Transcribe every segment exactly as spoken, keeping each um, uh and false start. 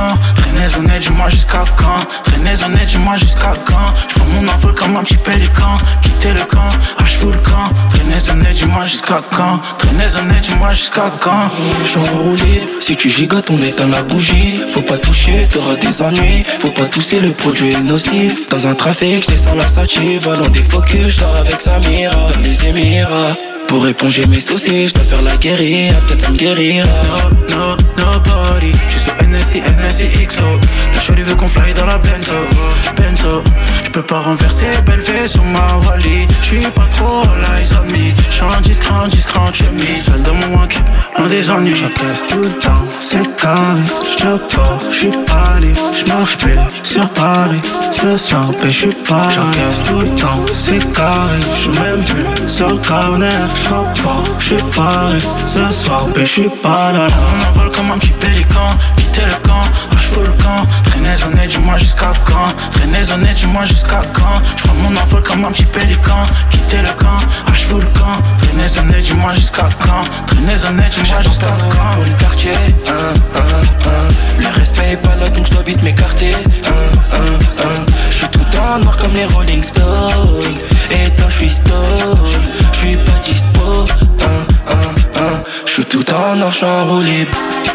quand? Traînez honnête, dis-moi jusqu'à quand? Traînez honnête, dis-moi jusqu'à quand? J'prends mon envol comme un petit pélican. Quittez le camp, H full camp. Traînez honnête, dis-moi jusqu'à quand? Traînez honnête, dis-moi jusqu'à quand? J'suis enroulé, si tu gigotes on éteint la bougie. Faut pas toucher, t'auras des ennuis. Faut pas tousser, le produit est nocif. Dans un trafic, j'descends la sativa. Dans des focus, j'dors avec Samira. Dans les Émirats, pour éponger mes soucis, j'dois faire la guérilla. Peut-être ça me guérira. No, no, nobody. J'suis sur N S I, N S I X O. La shorty veut qu'on fly dans la Benzo, Benzo. J'peux pas renverser, belle fée sur ma Wally. J'suis pas trop all eyes on me. J'suis discret, discret en chemise. Seul dans mon wank, loin des ennuis. J'encaisse tout le temps, c'est carré. J'te pars, j'suis pas libre. J'marche plus sur Paris. Ce soir, ben j'suis pas. J'encaisse tout le temps, c'est carré. J'suis même plus sur le corner. J'frappe fort, j'suis paré. Ce soir, ben j'suis pas là. On envole comme un petit pélican. Quittez le camp, H full camp. Traînez honnête, dis-moi jusqu'à quand? Traînez honnête, dis-moi jusqu'à quand? J'prends mon envol comme un petit pélican. Quittez le camp, H full camp. Traînez honnête, dis-moi jusqu'à quand? Traînez honnête, dis-moi jusqu'à quand? Pour le quartier, hein, hein, hein. Le respect est pas là donc j'dois vite m'écarter, hein, hein, hein. J'suis tout en noir comme les Rolling Stones. Et tant j'suis stone, j'suis pas dispo, hein, hein, hein. J'suis tout en noir, j'suis enroulé.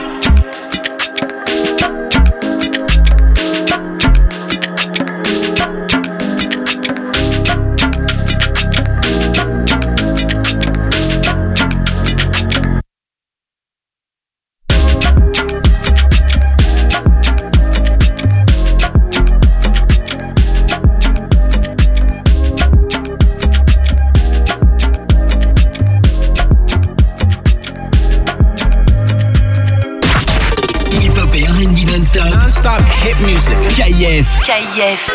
Non-stop hit music. K I F. K I F.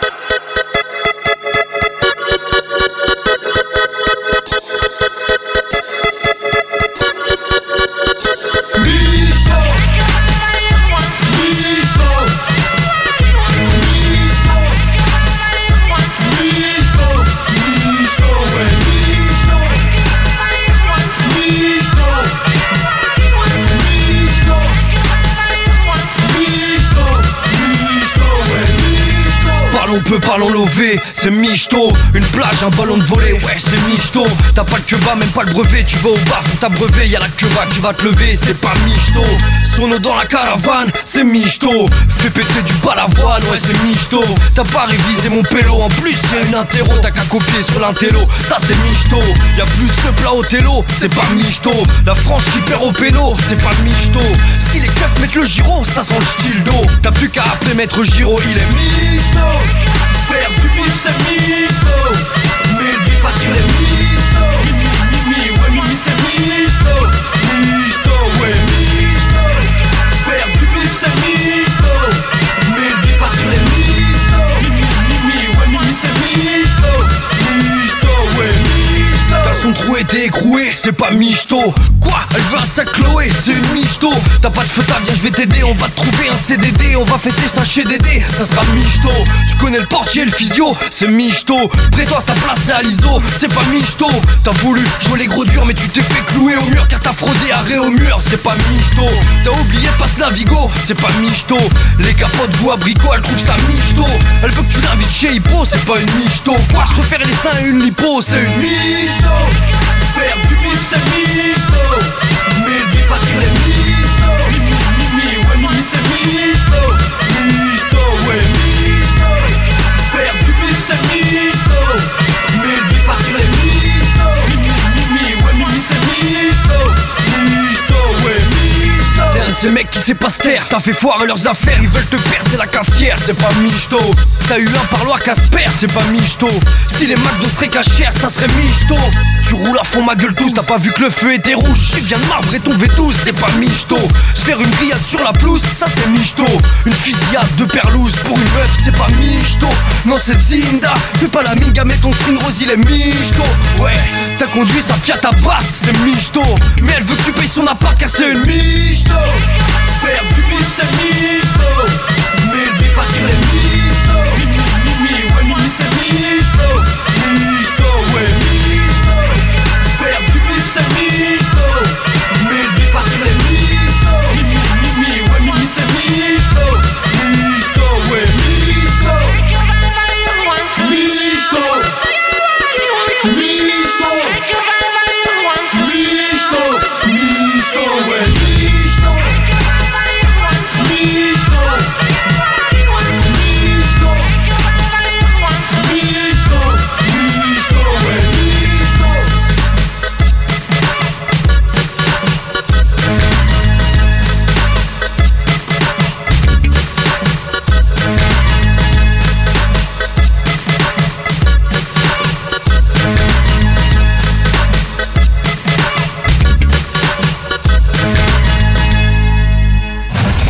Parlons peu, parlons lové, c'est michto. Une plage, un ballon de volley, ouais c'est michto. T'as pas le queue-bas, même pas le brevet. Tu vas au bar pour t'abreuver, y'a la queue-bas qui va te lever, c'est pas michto. Sono dans la caravane, c'est michto. Fais péter du balavoine, ouais c'est michto. T'as pas révisé mon pélo, en plus y'a une interro. T'as qu'à copier sur l'intello, ça c'est michto. Y'a plus de ce plat au télo, c'est pas michto. La France qui perd au péno, c'est pas michto. Si les keufs mettent le gyro, ça sent le style d'eau. T'as plus qu'à appeler maître Giro, il est michto. Faire du bif c'est michto. Mais le bif attire les michto. Mimi, ouais mimi c'est michto. Michto, ouais michto. Faire du bif c'est michto. Mais le bif attire les michto. Mimi, ouais mimi c'est michto. Michto, ouais michto. Caleçon troué, t'es écroué, c'est pas michto. Quoi? Elle veut un sac Chloé, c'est une michto. T'as pas de feu, viens je vais t'aider. On va te trouver un C D D, on va fêter ça chez Dédé. Ça sera michto. Tu connais le portier, le physio, c'est michto. Près-toi ta place c'est à l'Iso, c'est pas michto. T'as voulu jouer les gros durs mais tu t'es fait clouer au mur. Car t'as fraudé arrêt au mur, c'est pas michto. T'as oublié passe Navigo, c'est pas michto. Les capotes goût abricot, elle trouve ça michto. Elle veut que tu l'invites chez Hippo, c'est pas une michto. Quoi, je refaire les seins et une lipo, c'est une michto. Faire du bif c'est michto. Mais le bif attire les michto. Mimi, mimi, ouais mimi c'est michto. Michto, ouais michto. Faire du bif c'est michto. Mais le bif attire les michto. Mimi, mimi, ouais mimi c'est michto. Michto, ouais michto. T'es un de ces mecs qui sait pas se taire. T'as fait foirer leurs affaires, ils veulent te percer la cafetière, c'est pas michto. T'as eu un parloir Casper, c'est pas michto. Si les McDo seraient cachères, ça serait michto. Tu roules à fond ma gueule tous, t'as pas vu que le feu était rouge. Tu viens de marbrer ton V douze, c'est pas michto. Se faire une grillade sur la pelouse, ça c'est michto. Une fusillade de perlouse pour une meuf, c'est pas michto. Non c'est Zinda, fais pas la minga mais ton string rose il est michto. Ouais, t'as conduit sa Fiat à batte, c'est michto. Mais elle veut que tu payes son appart car c'est une michto. Faire du bif c'est michto. Mais le bif attire les michto. Mimi, mimi, ouais mimi c'est michto. Michto, ouais michto. Faire du bif c'est michto. Mais le bif attire les michto. Mimi, mimi, ouais mimi c'est michto.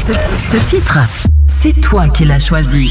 Ce, ce titre, c'est toi qui l'as choisi.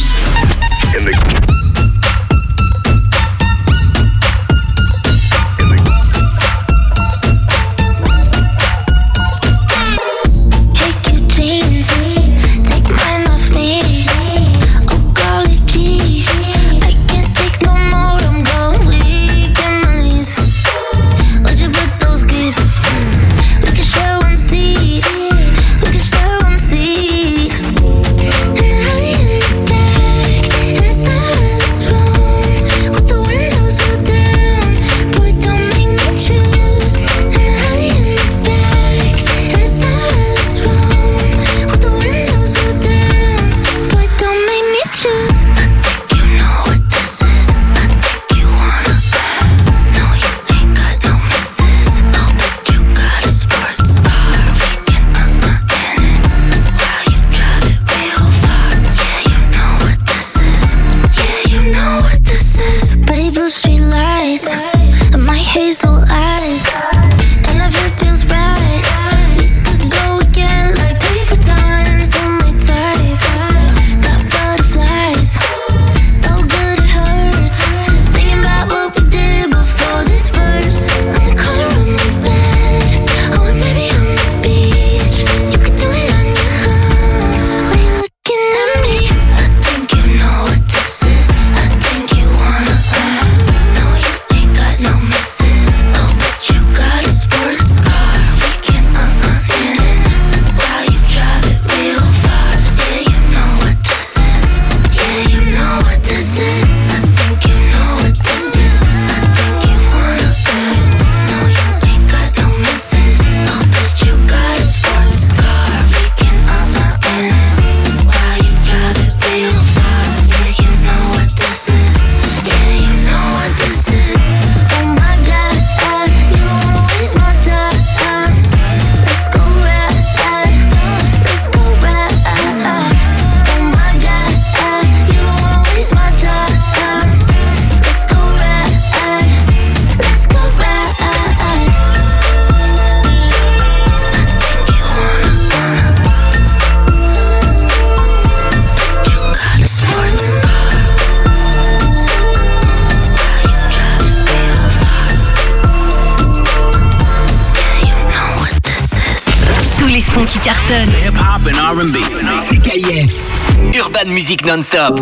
Qui cartonne. Hip-hop and R and B. C'est K I F. Urban Music Non-Stop.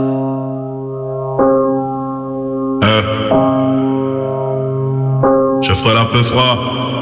Euh. Je ferai la peu froid.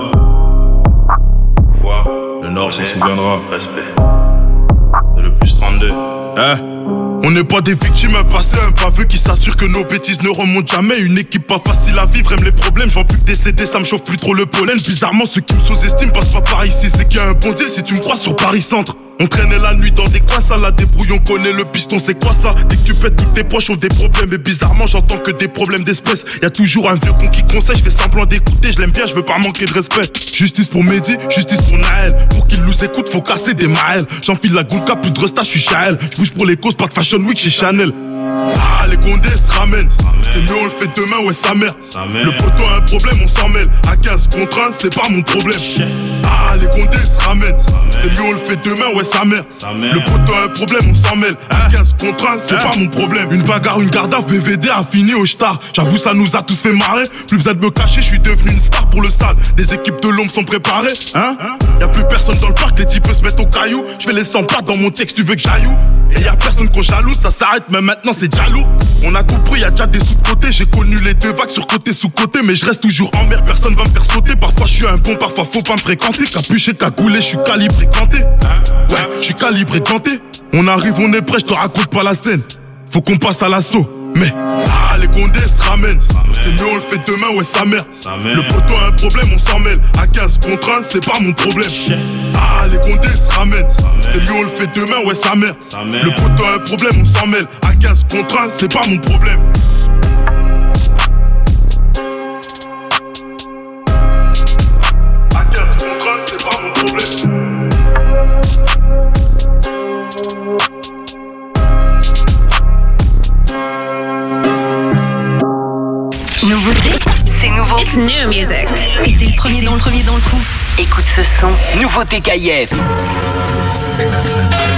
Le Nord s'en souviendra. C'est le plus trente-deux. Hein? On n'est pas des victimes, un passé, un baveux qui s'assure que nos bêtises ne remontent jamais. Une équipe pas facile à vivre, aime les problèmes. J'en plus que décéder, ça me chauffe plus trop le pollen. Bizarrement, ceux qui me sous-estiment passent pas par ici. C'est qu'il y a un bon deal si tu me crois sur Paris Centre. On traînait la nuit dans des coins, ça la débrouille, on connaît le piston, c'est quoi ça? Dès que tu pètes, tous tes proches ont des problèmes. Et bizarrement, j'entends que des problèmes d'espèces. Y'a toujours un vieux con qui conseille, je fais semblant d'écouter, je l'aime bien, je veux pas manquer de respect. Justice pour Mehdi, justice pour Naël. Pour qu'il nous écoute, faut casser des maëls. J'enfile la goulka, plus de resta, je suis Chaël. J'bouge pour les causes, pas de Fashion Week chez Chanel. Ah, les condés se ramènent. C'est mieux, on le fait demain, ouais, sa mère. Le poteau a un problème, on s'en mêle. À quinze contre un, c'est pas mon problème. Ah, les condés se ramènent. C'est mieux, on le fait demain, ouais, sa mère. Le poteau a un problème, on s'en mêle. À quinze contre un, c'est pas mon problème. Une bagarre, une garde à B V D a fini au star. J'avoue, ça nous a tous fait marrer. Plus besoin de me cacher, je suis devenu une star pour le sale. Les équipes de l'ombre sont préparées, hein? Y'a plus personne dans le parc, les types se mettent au caillou. J'fais les cent pas dans mon texte, tu veux que j'aille où? Et y'a personne qu'on jalouse, ça s'arrête, mais maintenant c'est jaloux. On a compris, y'a déjà des sous-côtés. J'ai connu les deux vagues sur côté sous côté, mais je reste toujours en mer, personne va me faire sauter. Parfois je suis un bon, parfois faut pas me fréquenter. Capuché, cagoulé, je suis calibré ganté. Ouais, je suis calibré ganté. On arrive, on est prêt, je te raconte pas la scène. Faut qu'on passe à l'assaut. Mais, ah, les condés se ramènent. C'est mieux, on le fait demain, ouais, sa mère. Le poteau a un problème, on s'en mêle. À quinze contre un, c'est pas mon problème. Ah, les condés se ramènent. C'est mieux, on le fait demain, ouais, sa mère. Le poteau a un problème, on s'en mêle. À quinze contre un, c'est pas mon problème. À quinze contre un, c'est pas mon problème. Nouveauté, c'est nouveau. It's new music. Et t'es le premier dans le premier dans le coup. Écoute ce son. Nouveauté K I F.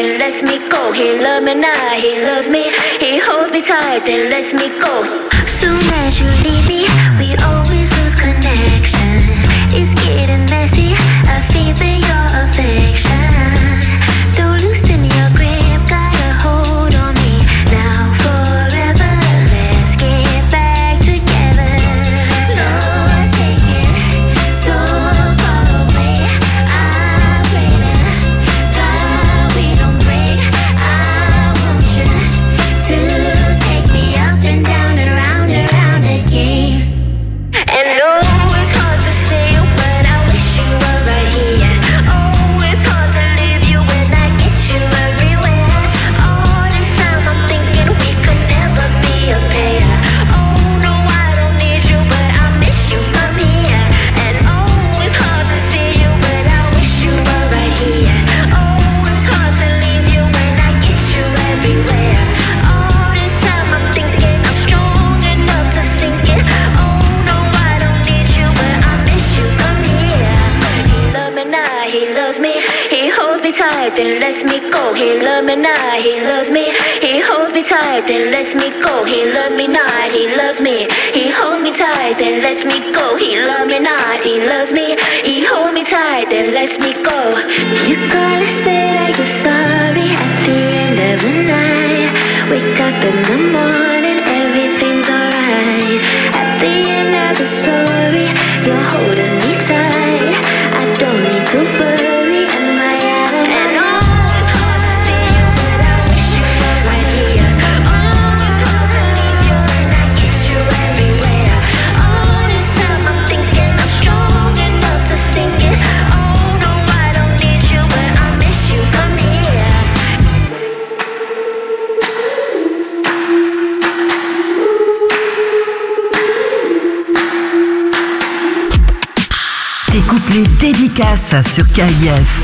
then lets me go. He love me now, he loves me. He holds me tight, then lets me go. Soon as you leave me, we always lose connection. It's getting messy, I feel your affection. Don't loosen your grip, got a hold on me. Now forever, let's get back together. No, I take it so far away. I pray to God we don't break. I want you to take me up and down and round and round again. And no, it's hard to say, but I wish you were right here. Oh, it's hard to leave you when I get you everywhere. All this time I'm thinking we could never be a pair. Oh no, I don't need you, but I miss you, come here. And oh, it's hard to see you, but I wish you were right here. Oh, it's hard to leave you when I get you everywhere. All this time I'm thinking I'm strong enough to sink it. Oh no, I don't need you, but I miss you, come here. He love me now, he loves me. He holds me tight, then lets me go. He love me now, he loves me. He holds me tight, then lets me go. He loves me not, he loves me. He holds me tight, then lets me go. He love me not, he loves me. He holds me tight, then lets me go. You gotta say that you're sorry at the end of the night. Wake up in the morning, everything's alright. At the end of the story, you're holding me tight. I don't need to worry, am I out of line? Oh, it's hard to see you, but I wish you were right here. Oh, it's hard to leave you when I get you everywhere. All this time I'm thinking I'm strong enough to sink it. Oh no, I don't need you, but I miss you, come here. T'écoutes les dédicaces sur K I F.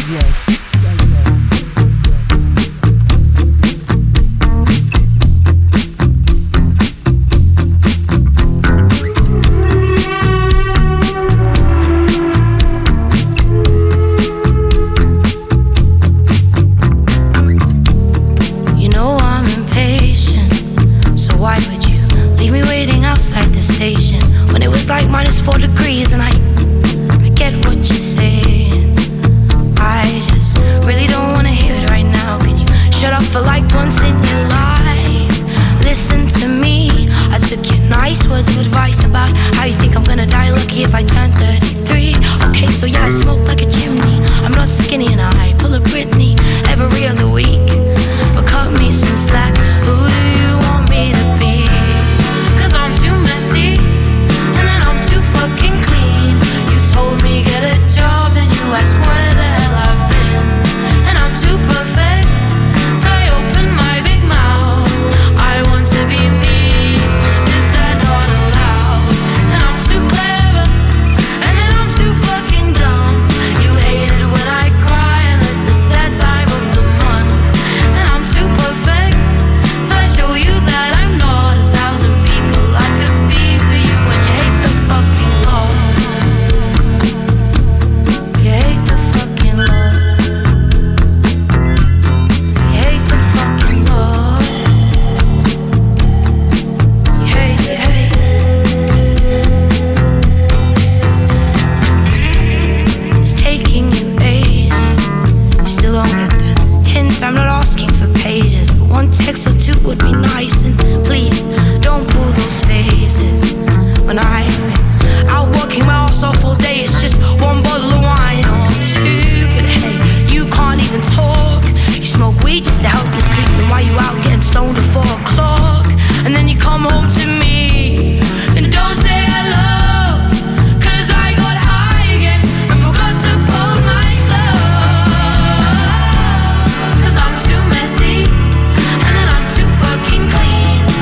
You know I'm impatient, so why would you leave me waiting outside the station when it was like minus four degrees and I I get what you're saying. I just really don't wanna hear it right now. Can you shut up for like once in your life? Listen to me. I took your nice words of advice about how you think I'm gonna die lucky if I turn thirty-three. Okay, so yeah, I smoke like a chimney. I'm not skinny and I pull a Britney every other week. But cut me some slack. Who do you want me to be? Cause I'm too messy and then I'm too fucking clean. You told me get a job and you asked where the hell I've been. And I'm too perfect, so I open my big mouth. I want to be me, is that not allowed? And I'm too clever, and then I'm too fucking dumb. You hate it when I cry, unless it's that time of the month. And I'm too perfect, so I show you that I'm not a thousand people I could be for you. When you hate the fucking Lord, you hate the fucking Lord, you hate the fucking Lord, you hate, you hate. It's taking you ages, you still don't get the hint. I'm not asking for pages, but one text or two would be nice. And please, don't pull those faces. When I've been out working my ass off all day, it's just one bottle of wine or two. But hey, you can't even talk. You smoke weed just to help you sleep. Then why you out getting stoned at four o'clock? And then you come home to me and don't say hello. Cause I got high again and forgot to fold my clothes. Cause I'm too messy and then I'm too fucking clean.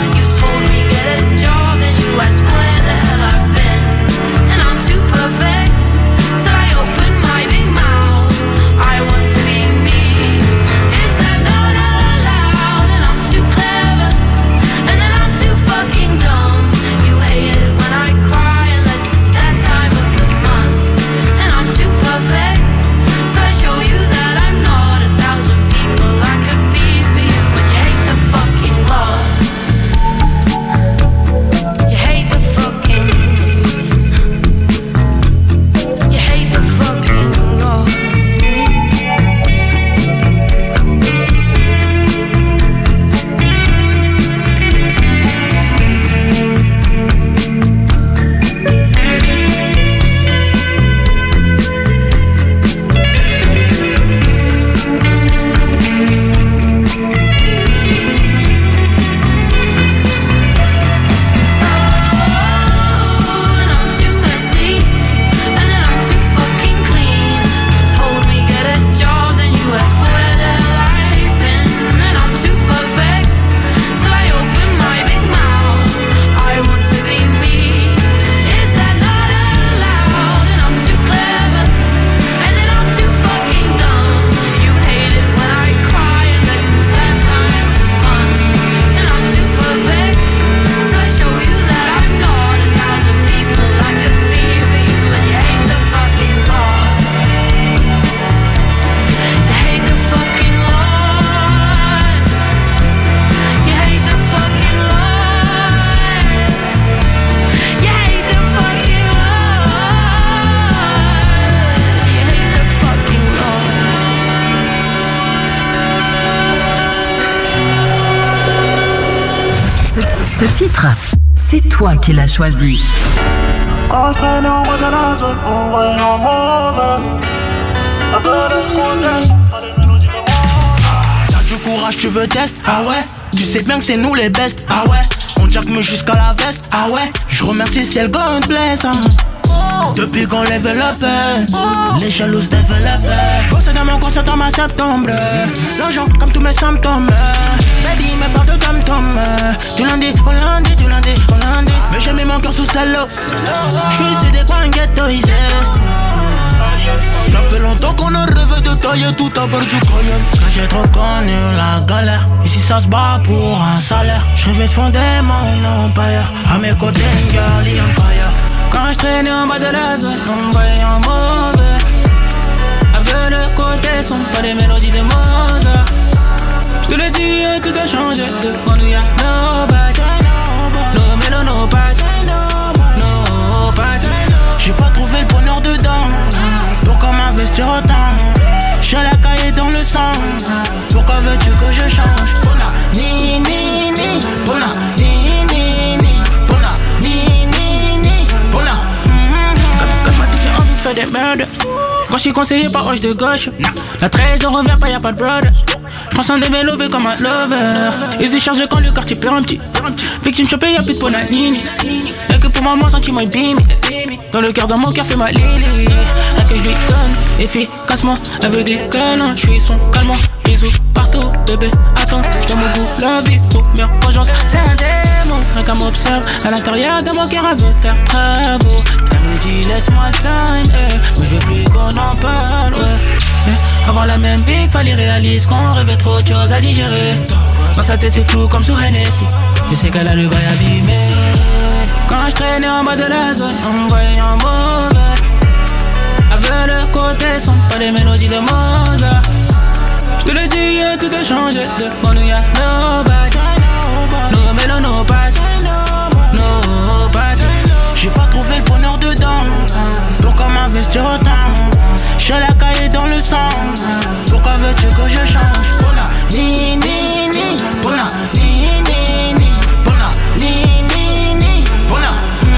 Ce titre, c'est toi qui l'as choisi. Ah, t'as du courage, tu veux test? Ah ouais? Tu sais bien que c'est nous les best? Ah ouais? On jack-me jusqu'à la veste? Ah ouais? Je remercie si elle God bless, hein. Depuis qu'on level up, les jaloux développent. J'bosse dans mon concert dans ma septembre. L'argent comme tous mes symptômes. Baby me parle de tom-tom. Du lundi au lundi, du lundi au lundi. Mais j'ai mis mon cœur sous celle-là. J'suis ici des coins ghettoisés. Ça fait longtemps qu'on a rêvé de tailler tout à bord du Cayenne. Quand j'ai trop connu la galère, ici ça se bat pour un salaire. J'rêvais de fonder mon empire. À mes côtés, une girl on fire. Quand je traînais en bas de la zone, on me voyait en mauvais. Avec le côté son, pas des mélodies de Mozart. Je te le dis, tout a changé. Devant nous y'a nobody. No mélo, no pass. No pass. J'ai pas trouvé le bonheur dedans. Pourquoi m'investir autant? J'ai la cahier dans le sang. Pourquoi veux-tu que je change? Bona, ni, ni, ni. Bona, ni, ni, ni. Bona, ni, ni, ni. Bona. Quand m'a dit que j'ai envie de faire des merdes. Quand je suis conseillé par Roche de gauche. La treize on revient pas, y'a pas de brother. J'prends son des mélos comme un lover. Ils y chargent quand le quartier perd un petit. Victime chopée, y'a plus de ponanini. Y'a que pour moi, mon sentiment est bimi. Dans le cœur, dans mon cœur, fait ma lily. Rien que je lui donne, efficacement. Elle veut des câlins, j'suis son calmant. Bisous partout, bébé, attends. J'te mon goût, la vie, première vengeance. C'est un démon, rien qu'à m'observe. À l'intérieur de mon cœur, elle veut faire travaux. Elle me dit, laisse-moi le time, eh. Mais je veux plus qu'on en parle, ouais. Eh. Avoir la même vie qu'il fallait réaliser qu'on rêvait trop de choses à digérer. Dans sa tête, c'est flou comme sous Hennessy. Je sais qu'elle a le bail abîmé. Quand je traînais en bas de la zone, on me voyait en mauvais. Avec le côté son, pas des mélodies de Mozart. J'te le dis, tout a changé. Devant nous y'a nobody. No mélo, no pass. No pass. J'ai pas trouvé le bonheur dedans. Pourquoi m'investir autant? J'ai la cahier dans le sang. Pourquoi veux-tu que je change? Bona, ni, ni, ni. Bona, ni, ni, ni. Bona, ni, ni, ni. Bona.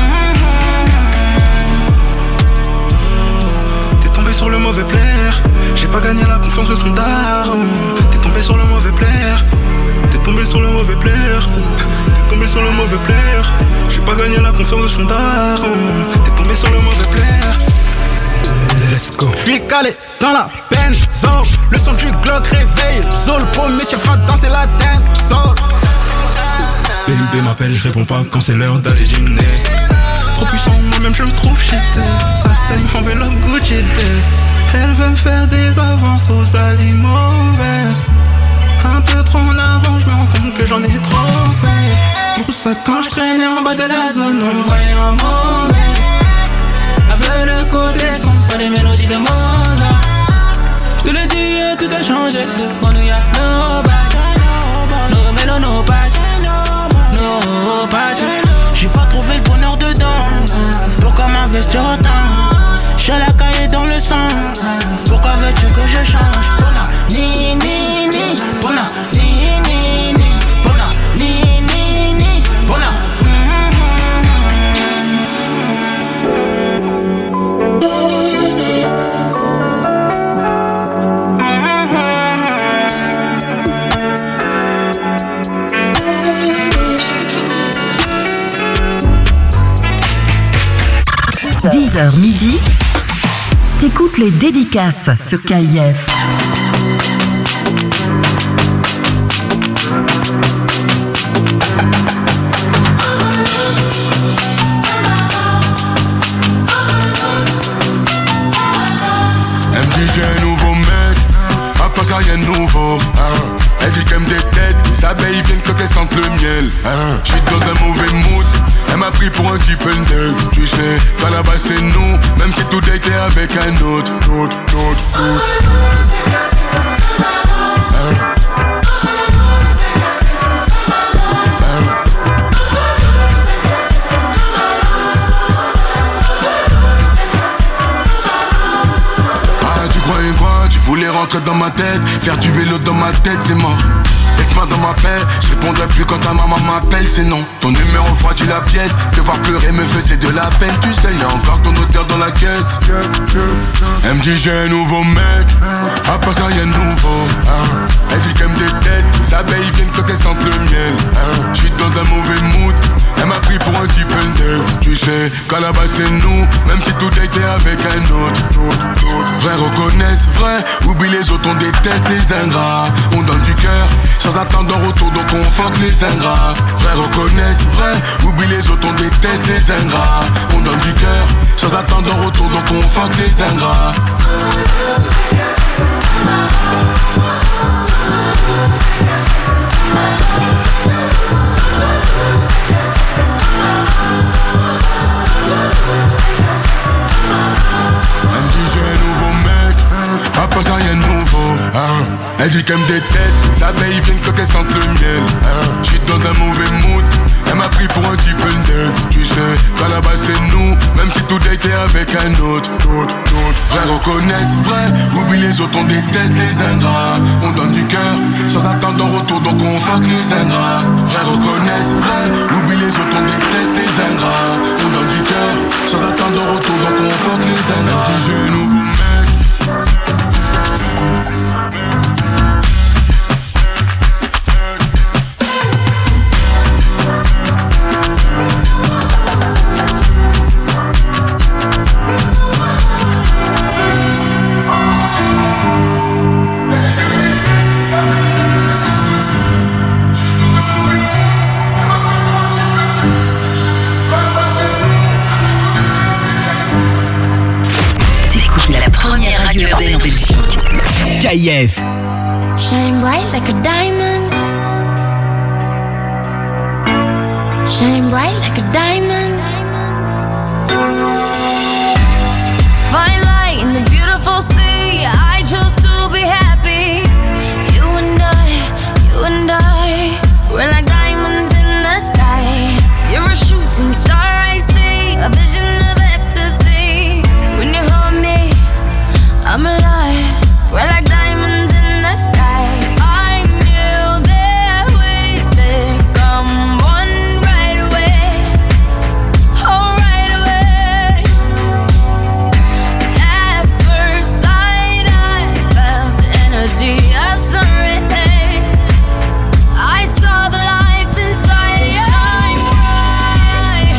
T'es tombé sur le mauvais player. J'ai pas gagné la confiance de son daron. T'es tombé sur le mauvais player. T'es tombé sur le mauvais player. T'es tombé sur le mauvais player. J'ai pas gagné la confiance de son daron. T'es tombé sur le mauvais player. Let's go. J'suis calé dans la peine zone. Le son du Glock réveille Zol. Premier tir va danser la dance zone. B M B m'appelle, je réponds pas quand c'est l'heure d'aller dîner. Trop puissant, moi-même je le trouve cheaté. Ça saigne, enveloppe Gucci Day. Elle veut me faire des avances aux alliés mauvaises. Un peu trop en avant, je me rends compte que j'en ai trop fait. Pour ça quand je traînais en bas de la zone, on me voyait en mauvais. Avec le côté son, pas des mélodies de Mozart. J'te le dis, tout a changé. Devant nous y'a nobody. No mélo, no pass. No pass. J'ai pas trouvé le bonheur dedans. Pourquoi m'investir autant? J'ai la cahier dans le sang. Pourquoi veux-tu que je change? Bona, ni, ni, ni. Bona, ni, ni, ni. Bona, ni, ni, ni. Bona. dix heures midi, t'écoutes les dédicaces sur K I F. Elle me dit j'ai un nouveau mec, après ça rien de nouveau, hein. Elle dit qu'elle me déteste, les abeilles viennent quand elles sentent le miel, hein. J'suis dans un mauvais mood, elle m'a pris pour un type neuf. Tu sais, qu'à la base c'est nous, même si tout date est avec un autre, autre, autre, autre. Hein. Voulais rentrer dans ma tête, faire du vélo dans ma tête, c'est mort. laisse-moi dans ma paix. Je répondrai plus quand ta maman m'appelle, c'est non. Ton numéro froidit la pièce, te voir pleurer me faisait de la peine. Tu sais, y'a encore ton odeur dans la caisse. Elle me dit j'ai un nouveau mec, à part ça y'a un nouveau. Hein. Elle dit qu'elle me déteste, les abeilles viennent quand elles sentent le miel. Hein. J'suis dans un mauvais mood, elle m'a pris pour un type neuf. Tu sais qu'à la base c'est nous, même si tout a été avec un autre. Vrai reconnaissent, vrai, oublie les autres, on déteste les ingrats. On donne du cœur, sans attendre un retour, donc on fuck les ingrats. Vrai reconnaissent, vrai, oublie les autres, on déteste les ingrats. On donne du cœur, sans attendre un retour, donc on fuck les ingrats. Elle me dit j'ai un nouveau mec, après ça y'a un nouveau. Hein. Elle dit qu'elle me déteste, les abeilles viennent quand elles sentent le miel. Hein. J'suis dans un mauvais mood, elle m'a pris pour un type neuf. Tu sais qu'à la base c'est nous, même si tout a été avec un autre. Vrai reconnaissent, vrai, oublie les autres, on déteste les ingrats. On donne du cœur, sans attendre un retour, donc on fuck les ingrats. Vrai reconnaissent, vrai, oublie les autres, on déteste les ingrats. On donne du cœur, sans attendre un retour, donc on fuck les ingrats. Elle dit j'ai un nouveau mec. urbaine en Belgique. K I F. Shine bright like a diamond. Shine bright like a diamond. Fine light in the beautiful sea. I chose to be happy. You and I, you and I, we're like diamonds in the sky. You're a shooting star I see, a vision of ecstasy. When you hold me, I'm alive. We're like diamonds in the sky. I knew that we'd become one right away. Oh, right away. At first sight, I felt the energy of sun rays. I saw the life inside you. Shine bright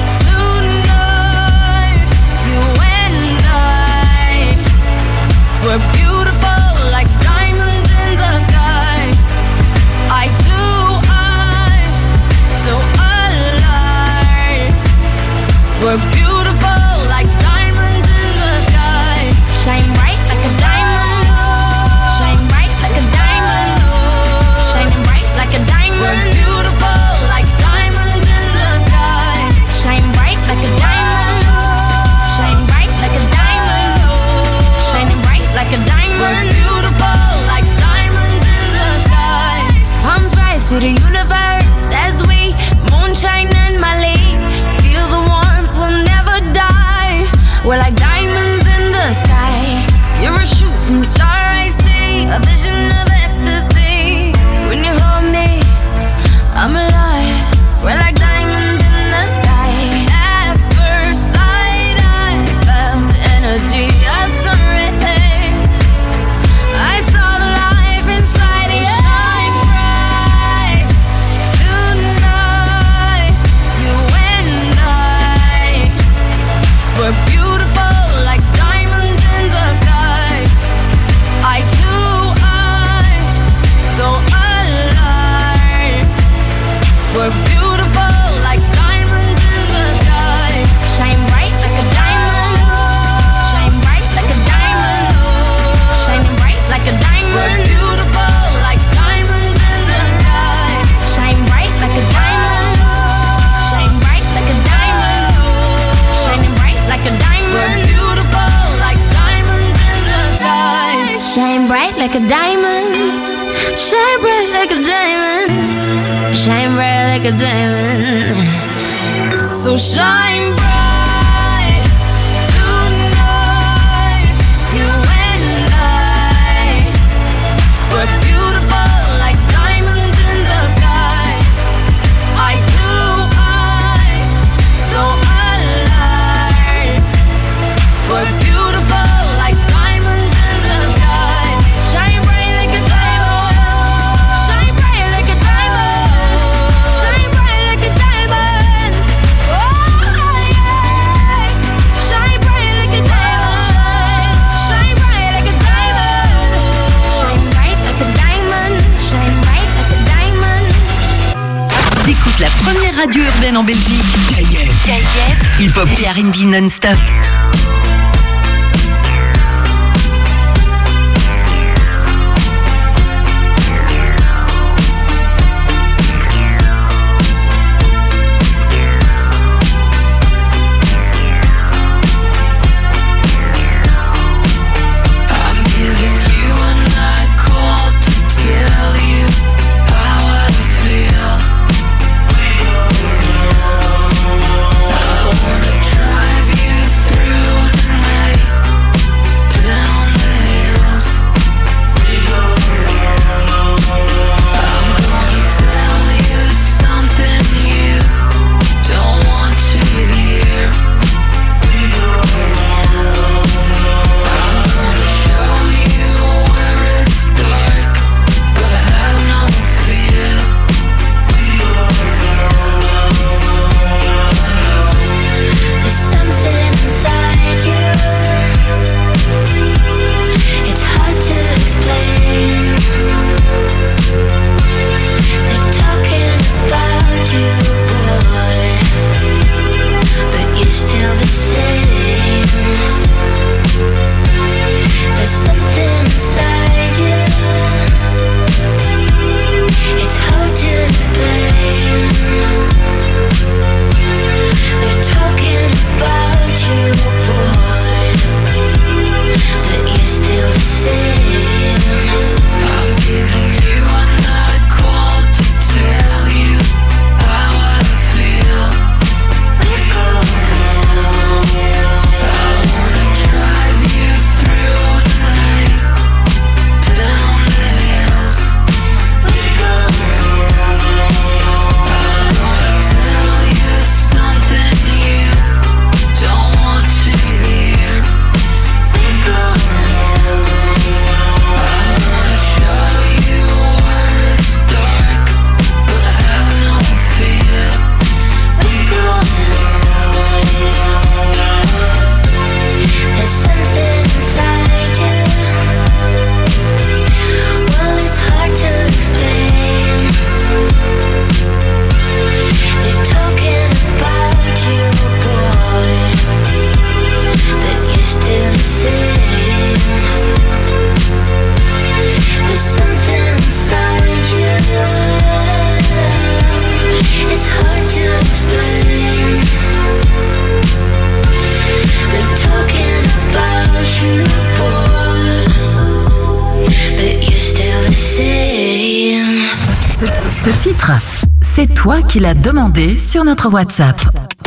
tonight. You and I, we're beautiful like diamonds in the sky. I too, I, so alive. We're beautiful like diamonds in the sky. Shine bright like a diamond. Shine bright like a diamond. Shining bright like a diamond. We're beautiful like diamonds in the sky. Shine bright like a diamond. Shine bright like a diamond. Shining bright like a diamond. We're beautiful like diamonds in the sky. Palms rise to the universe as we moonshine and Mali. Feel the warmth, we'll never die. We're like diamonds in the sky. You're a shooting star I see, a vision of ecstasy. When you hold me, I'm alive. We're like diamonds in the sky. At first sight, I felt the energy of sun rays. I saw the life inside you. Shine bright tonight. You and I, we're beautiful like diamonds in the sky. I too, I, so alive. We're beautiful like diamonds in the sky. Shine bright like a diamond. Shine bright like a diamond. Shining bright like a diamond. We're beautiful like diamonds in the sky. Shine bright like a diamond. Shine bright like a diamond. Shining bright like a diamond. We're beautiful like diamonds in the sky. Shine bright like a diamond. Shine bright like a diamond. Shine bright like a diamond. So shine bright tonight. You and I, we're beautiful like diamonds. première radio urbaine en Belgique. K F. K F. Hip-hop et R and B non-stop. Ce titre, c'est toi qui l'as demandé sur notre WhatsApp.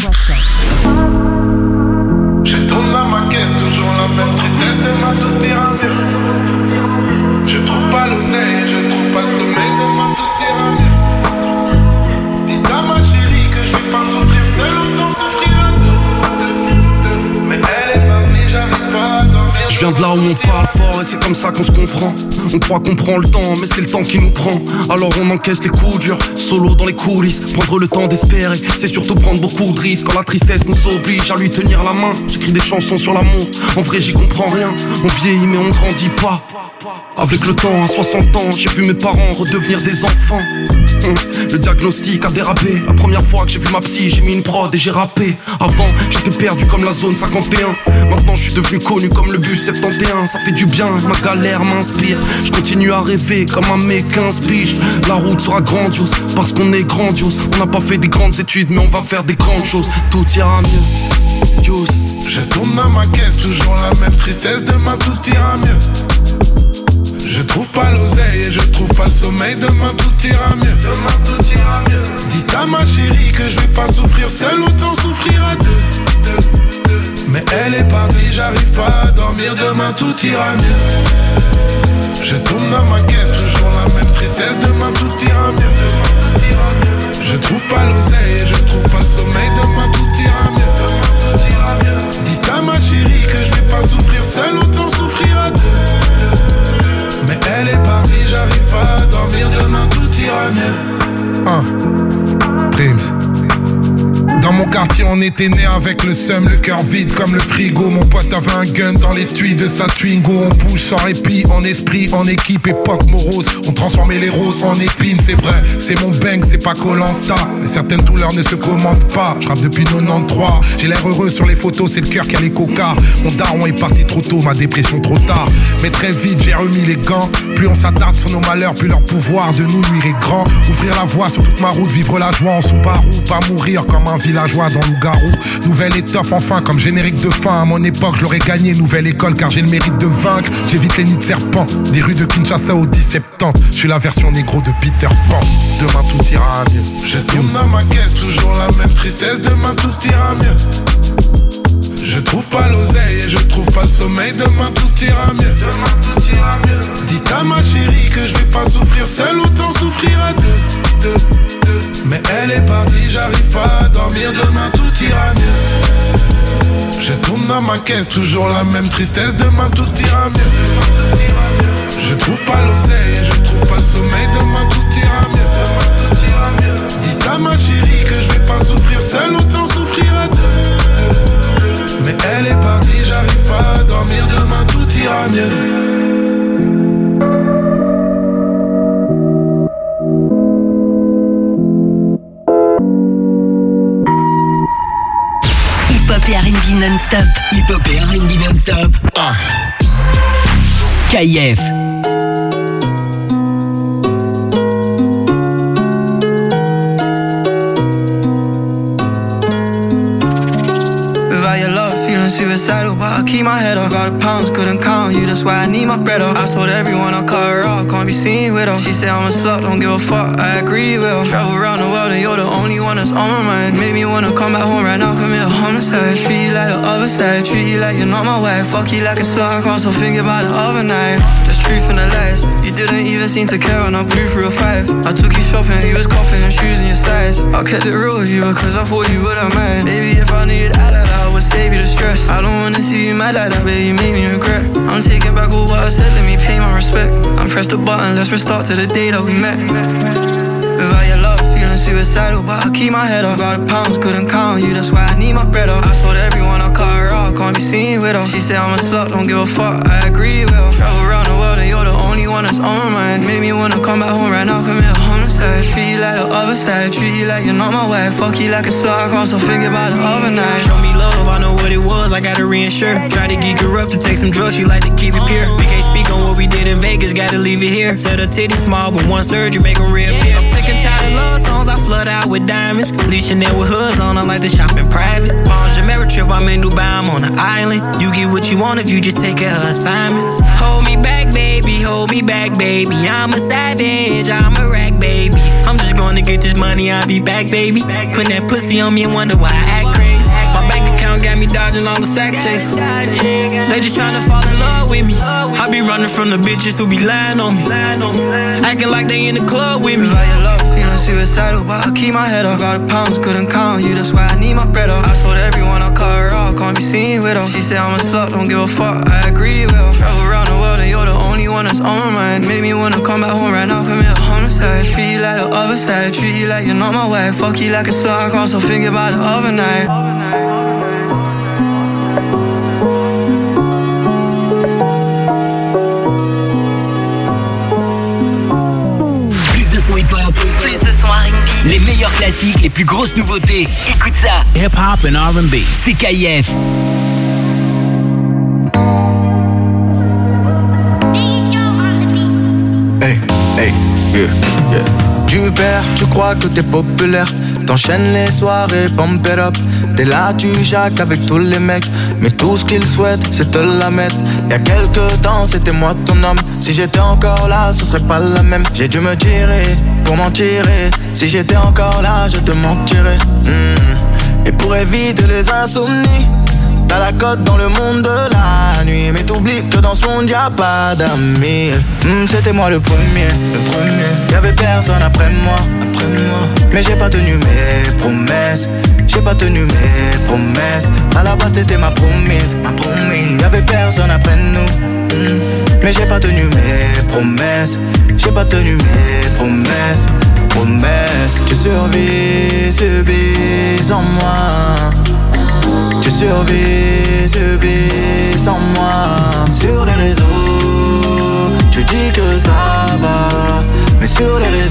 Je tourne dans ma caisse, toujours la même tristesse, demain tout ira mieux. Je trouve pas l'oseille, je trouve pas le sommeil, demain tout ira mieux. Dis à ma chérie que je vais pas souffrir seul, autant souffrir à deux. Mais elle est partie, j'arrive pas à dormir. Je viens de là où on parle fort et c'est comme ça qu'on se comprend. On croit qu'on prend le temps mais c'est le temps qui nous prend. Alors on encaisse les coups durs, solo dans les coulisses. Prendre le temps d'espérer, c'est surtout prendre beaucoup de risques. Quand la tristesse nous oblige à lui tenir la main. J'écris des chansons sur l'amour, en vrai j'y comprends rien. On vieillit mais on grandit pas. Avec le temps, à soixante ans, j'ai vu mes parents redevenir des enfants. Hum, le diagnostic a dérapé. La première fois que j'ai vu ma psy, j'ai mis une prod et j'ai rappé. Avant, j'étais perdu comme la zone cinquante et un. Maintenant, je suis devenu connu comme le bus soixante et un. Ça fait du bien, ma galère m'inspire. Je continue à rêver comme un mec quinze piges. La route sera grandiose, parce qu'on est grandiose. On n'a pas fait des grandes études, mais on va faire des grandes choses. Tout ira mieux, Yous. Je tourne dans ma caisse, toujours la même tristesse. Demain tout ira mieux. Je trouve pas l'oseille et je trouve pas le sommeil. Demain tout ira mieux. Demain tout ira mieux. Dis à ma chérie que je vais pas souffrir seul, autant souffrir à deux. Mais elle est partie, j'arrive pas à dormir. Demain tout ira mieux. Je tourne dans ma caisse, toujours la même tristesse. Demain tout ira mieux. Je trouve pas l'oseille et je trouve pas le sommeil. Demain tout ira mieux. Dis à ma chérie que je vais pas souffrir seul, autant souffrir à deux. Mais elle est partie, j'arrive pas à dormir. Demain tout ira mieux. Un Prims. Dans mon quartier on était né avec le seum, le cœur vide comme le frigo. Mon pote avait un gun dans l'étui de sa Twingo. On bouge sans répit, en esprit, en équipe, époque morose. On transformait les roses en épines, c'est vrai. C'est mon bang, c'est pas Koh-Lanta. Et certaines douleurs ne se commandent pas. Je rappe depuis quatre-vingt-treize. J'ai l'air heureux sur les photos, c'est le cœur qui a les cocards. Mon daron est parti trop tôt, ma dépression trop tard. Mais très vite, j'ai remis les gants. Plus on s'attarde sur nos malheurs, plus leur pouvoir de nous nuire est grand. Ouvrir la voie sur toute ma route, vivre la joie en Subaru. Pas mourir comme un villageois dans Loup-Garou. Nouvelle étoffe enfin comme générique de fin. À mon époque je l'aurais gagné, nouvelle école car j'ai le mérite de vaincre. J'évite les nids de serpents, des rues de Kinshasa au dix septembre. Je suis la version négro de Peter Pan. Demain tout ira mieux. Je tourne dans ma caisse, toujours la même tristesse. Demain tout ira mieux. Je trouve pas l'oseille et je trouve pas le sommeil. Demain tout ira mieux. Demain tout ira mieux. Dites à ma chérie que je vais pas souffrir seul, autant souffrir à deux, deux, deux. Mais elle est partie, j'arrive pas à dormir. Demain tout ira mieux. Je tourne dans ma caisse, toujours la même tristesse. Demain tout ira mieux. Je trouve pas l'oseille et je trouve pas le sommeil. Demain tout ira mieux. Dites à ma chérie que je vais pas souffrir seul, autant souffrir à deux. Mais elle est partie, j'arrive pas à dormir. Demain tout ira mieux. Hip-hop et R and B non-stop. Hip-hop et R and B non-stop. Ah. K I F. Suicidal, but I keep my head up. All the pounds couldn't count you, that's why I need my bread up. I told everyone I'll cut her off, can't be seen with her. She said I'm a slut, don't give a fuck, I agree with her. Travel around the world and you're the only one that's on my mind. Made me wanna come back home right now, commit a homicide. Treat you like the other side, treat you like you're not my wife. Fuck you like a slut, I can't still think about the other night. There's truth in the lies, you didn't even seem to care when I blew through a five. I took you shopping, you was copping and shoes in your size. I kept it real with you because I thought you wouldn't mind. Baby, if I knew you'd act like that, I would save you the stress. I don't wanna see you mad like that, baby, you made me regret. I'm taking back all what I said, let me pay my respect. I'm press the button, let's restart to the day that we met. Without your love, feeling suicidal, but I keep my head up. All the pounds couldn't count you, that's why I need my bread up. I told everyone I'll cut her off, can't be seen with her. She said I'm a slut, don't give a fuck, I agree with her. Travel around the world and you're the only one that's on my mind. Made me wanna come back home right now, commit a homicide. Treat you like the other side, treat you like you're not my wife. Fuck you like a slut, I can't still think about the other night. Show me love, I know what it was, I gotta reinsure. Try to geek her up to take some drugs, she like to keep it pure. We can't speak on what we did in Vegas, gotta leave it here. Said her titty small, but one surgery make them reappear. I'm sick and tired of love songs, I flood out with diamonds. Leave Chanel with hoods on, I like to shop in private. Palm Jamaica trip, I'm in Dubai, I'm on the island. You get what you want if you just take care of assignments. Hold me back, baby, hold me back, baby. I'm a savage, I'm a rag, baby. I'm just gonna get this money, I'll be back, baby. Put that pussy on me and wonder why I act crazy. My bank account got me dodging all the sack chase. They just tryna fall in love with me. I be running from the bitches who be lying on me, acting like they in the club with me. Without your love, feeling suicidal, but I keep my head up. All the pounds couldn't count you, that's why I need my bread up. I told everyone I'll cut her off, can't be seen with her. She said I'm a slut, don't give a fuck, I agree with her. Travel around the world and you're the only one that's on my mind. Made me wanna come back home right now, commit a homicide. Treat you like the other side, treat you like you're not my wife. Fuck you like a slut, I can't still think about the other night. Plus de son R and B, les meilleurs classiques, les plus grosses nouveautés. Écoute ça. Hip-hop and R and B. C'est K I F. Hey, hey, yeah, yeah. Tu perds, tu crois que t'es populaire. T'enchaînes les soirées, pump it up. T'es là, tu jacques avec tous les mecs. Mais tout ce qu'ils souhaitent, c'est te la mettre. Y'a quelques temps, c'était moi ton homme. Si j'étais encore là, ce serait pas la même. J'ai dû me tirer pour m'en tirer. Si j'étais encore là, je te mentirais. mmh. Et pour éviter les insomnies, t'as la cote dans le monde de la nuit. Mais t'oublies que dans ce monde y'a pas d'amis. mmh, C'était moi le premier, le premier. Y'avait personne après moi, après moi. Mais j'ai pas tenu mes promesses. J'ai pas tenu mes promesses. À la base t'étais ma promise, ma promise. Y'avait personne après nous. mmh. Mais j'ai pas tenu mes promesses. J'ai pas tenu mes promesses. Promesses que tu survis, subis en moi.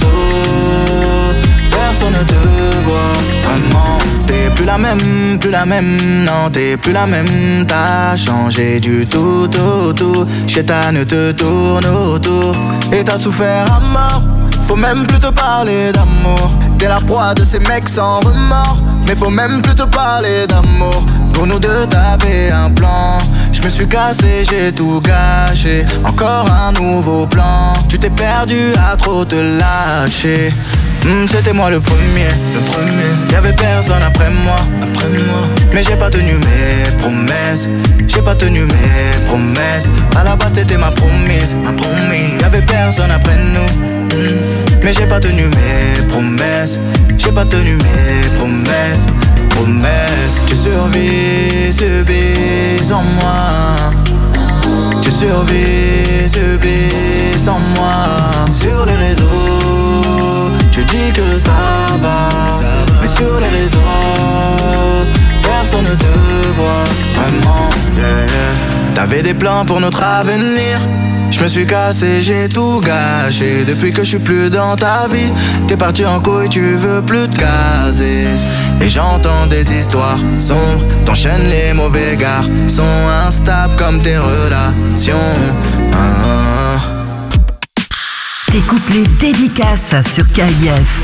réseaux, personne ne te voit vraiment. T'es plus la même, plus la même, non t'es plus la même. T'as changé du tout, tout, tout. Chétane te tourne autour et t'as souffert à mort. Faut même plus te parler d'amour. T'es la proie de ces mecs sans remords. Mais faut même plus te parler d'amour. Pour nous deux t'avais un plan. Je me suis cassé, j'ai tout gâché. Encore un nouveau plan. Tu t'es perdu à trop te lâcher. Mmh, c'était moi le premier, le premier. Y'avait personne après moi, après moi. Mais j'ai pas tenu mes promesses. J'ai pas tenu mes promesses. À la base t'étais ma promise, ma promise. Y'avait personne après nous. Mmh. Mais j'ai pas tenu mes promesses. J'ai pas tenu mes promesses. Promesses. Tu survis, subis sans moi. Tu survis, subis sans moi. Sur les réseaux tu dis que ça va, ça va. Mais sur les réseaux personne ne te voit vraiment, yeah, yeah. T'avais des plans pour notre avenir. Je me suis cassé, j'ai tout gâché. Depuis que je suis plus dans ta vie. T'es parti en couille, tu veux plus te caser. Et j'entends des histoires sombres. T'enchaînes les mauvais garçons. Instables comme tes relations. ah. T'écoutes les dédicaces sur K I F.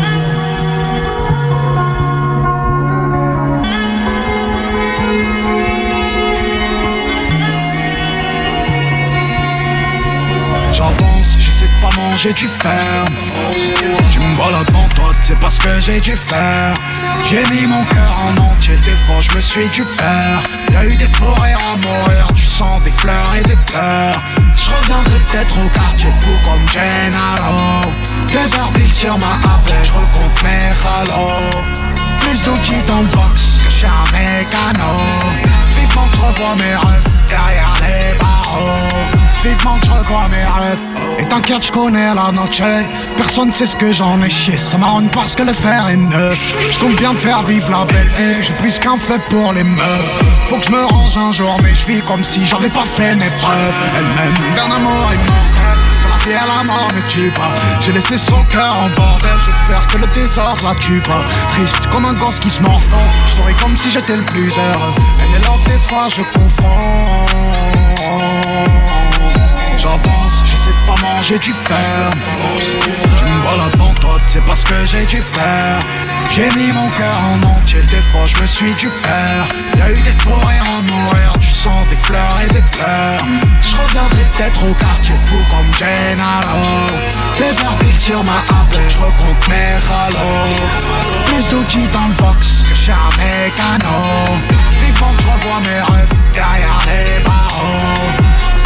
J'avance, je sais pas manger, tu fermes. Tu me vois là devant toi, c'est parce que j'ai dû faire. J'ai mis mon cœur en entier, des fois je me suis du père. Y'a eu des forêts à mourir, tu sens des fleurs et des pleurs. Je reviendrai peut-être au quartier fou comme Gennaro. Deux heures pile sur ma app et je recompte mes halos. Plus d'outils dans le box que chez un mécano. Vivement que je revois mes refs derrière les barreaux. Vivement que je revois mes rêves. Et t'inquiète, je connais la noche. Personne sait ce que j'en ai chié. Ça m'arrange parce que le fer est neuf. Je compte bien te faire vivre la belle vie. J'ai plus qu'un fait pour les meufs. Faut que je me range un jour, mais je vis comme si j'avais pas fait mes preuves. Elle-même d'un amour immortel. Que la vie et la mort ne tue pas. J'ai laissé son cœur en bordel. J'espère que le désordre la tue pas. Triste comme un gosse qui se morfond. Je souris comme si j'étais le plus heureux. Elle est love, des fois je confonds. J'avance, je sais pas manger, tu fermes. Tu me vois là devant toi, c'est parce que j'ai dû faire. J'ai mis mon cœur en entier, des fois je me suis du père. Y'a eu des forêts à mourir, tu sens des fleurs et des pleurs. Je reviendrai peut-être au quartier fou comme Gennaro. Des heures pile sur ma app et je recompte mes halos. Plus d'outils dans le box que chez un mécano. Vivement que je revois mes refs derrière les barreaux.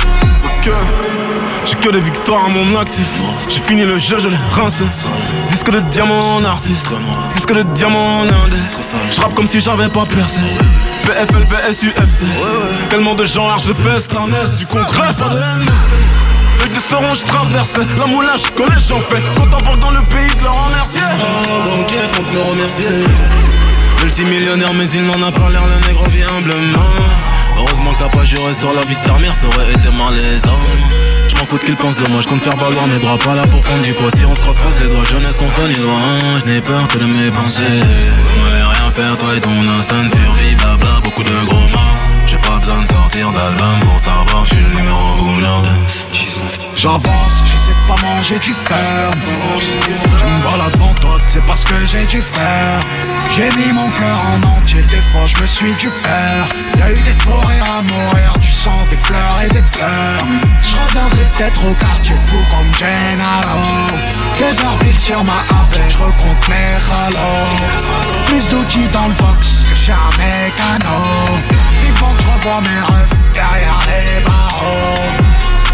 J'ai que des victoires à mon actif. J'ai fini le jeu, je l'ai rincé. Disque de diamant en artiste, disque de diamant en indé. J'rappe comme si j'avais pas percé. P F L, V S U F C. Tellement de gens large, je pèse du congrès. Les dix oranges traversées. La moulin, je connais, j'en fais. Content pour dans le pays de leur remercier. Oh, banquier, faut me remercier. Multimillionnaire, mais il n'en a pas l'air, le nègre vit humblement. Heureusement que t'as pas juré sur la vie de ta mère, ça aurait été malaisant. Je m'en fous de qu'ils pensent de moi, je compte faire valoir mes droits, pas là pour prendre du poids. Si on se croise, croise les doigts, jeunesse en folie loin. Je n'ai peur que de mes pensées. Vous m'avez rien faire, toi et ton instinct de survie, blabla, beaucoup de gros mots. J'ai pas besoin de sortir d'album pour savoir que je suis le numéro uno. J'avance, je sais pas manger, tu fermes. Tu me vois là devant toi, c'est parce que j'ai dû faire. J'ai mis mon cœur en entier, des fois je me suis du père. Y'a eu des forêts à mourir, tu sens des fleurs et des pleurs. Je reviendrai peut-être au quartier fou comme Gennaro. Deux heures pile sur ma app et je recompte mes halos. Plus d'outils dans le box que chez un mécano. Vivement que je revois mes refs derrière les barreaux.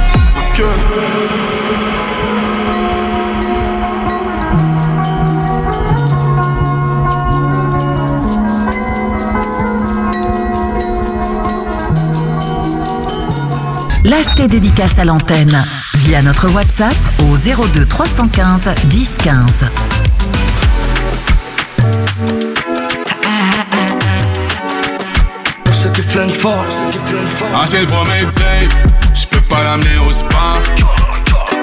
Lâche tes dédicaces à l'antenne via notre WhatsApp au zéro deux trois cent quinze dix quinze. Pour ceux qui flinguent fort, ceux qui flinguent fort. Ah c'est le premier date, j'peux pas l'amener au spa.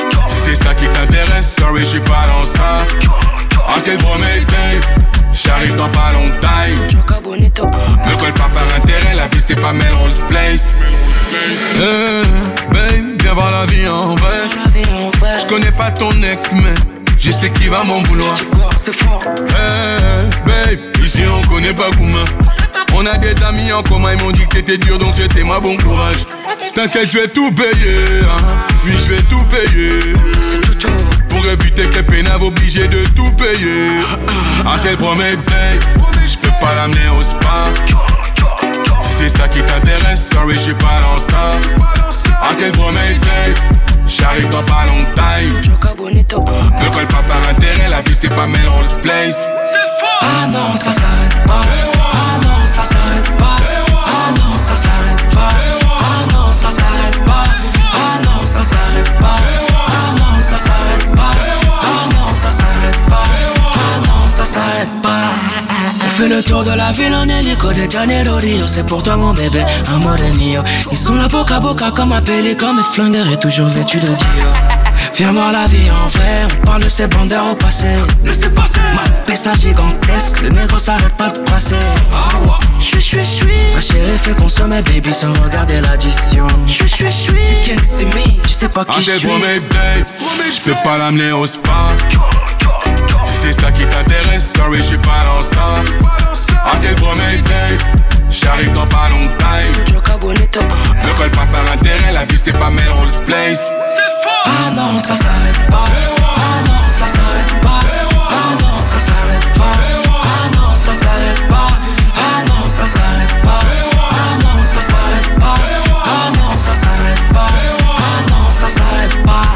c'est ça qui t'intéresse, sorry, j'suis pas dans ça. Ah, c'est le premier date, j'arrive dans pas long time. Me colle pas par intérêt, la vie c'est pas Melrose Place. Hey, babe, viens voir la vie en vrai. J'connais pas ton ex, mais je sais qui va m'en vouloir. C'est fort. Hey, babe, ici on connaît pas Gouma. On a des amis en commun, ils m'ont dit que t'étais dur, donc souhaitez-moi bon courage. T'inquiète, je vais tout payer, hein. Oui, je vais tout payer. Pour éviter que les pénaves obligés de tout payer. Ah, c'est le premier date, je peux pas l'amener au spa. Si c'est ça qui t'intéresse, sorry, j'suis pas dans ça. Ah, c'est le premier date, j'arrive dans pas long time. Me colle pas par intérêt, la vie c'est pas Melrose Place. C'est fort. Ah non, ça s'arrête pas. Ah non, ça s'arrête pas. Ah non, ça s'arrête pas. Ah non, ça s'arrête pas. Ah non, ça s'arrête pas. Ah non, ça s'arrête pas. Ah non, ça s'arrête pas. Ah non, ça s'arrête pas. On fait le tour de la ville en hélico de Janeiro Rio. C'est pour toi mon bébé, amore mio. Ils sont là boca à boca comme un pélican. Mes flingueurs est toujours vêtu de Dior. Viens voir la vie en vrai, on parle de ces bandeurs au passé. Laissez passer. Ma pessa gigantesque, le négro s'arrête pas de passer. J'suis, j'suis, j'suis. Ma chérie fait consommer baby sans regarder l'addition. J'suis, j'suis, j'suis. You can't see me, tu sais pas qui j'suis. Ah, c'est le premier date, j'peux pas l'amener au spa. Si c'est ça qui t'intéresse, sorry, j'suis pas dans ça. Ah, c'est le premier date, j'arrive dans pas long time. Me colle pas par intérêt, la vie c'est pas Melrose Place. C'est fort. Ah non, ça s'arrête pas. Ah non, ça s'arrête pas. Ah non, ça s'arrête pas. Ah non, ça s'arrête pas. Ah non, ça s'arrête pas. Ah non, ça s'arrête pas. Ah non, ça s'arrête pas. Ah non, ça s'arrête pas.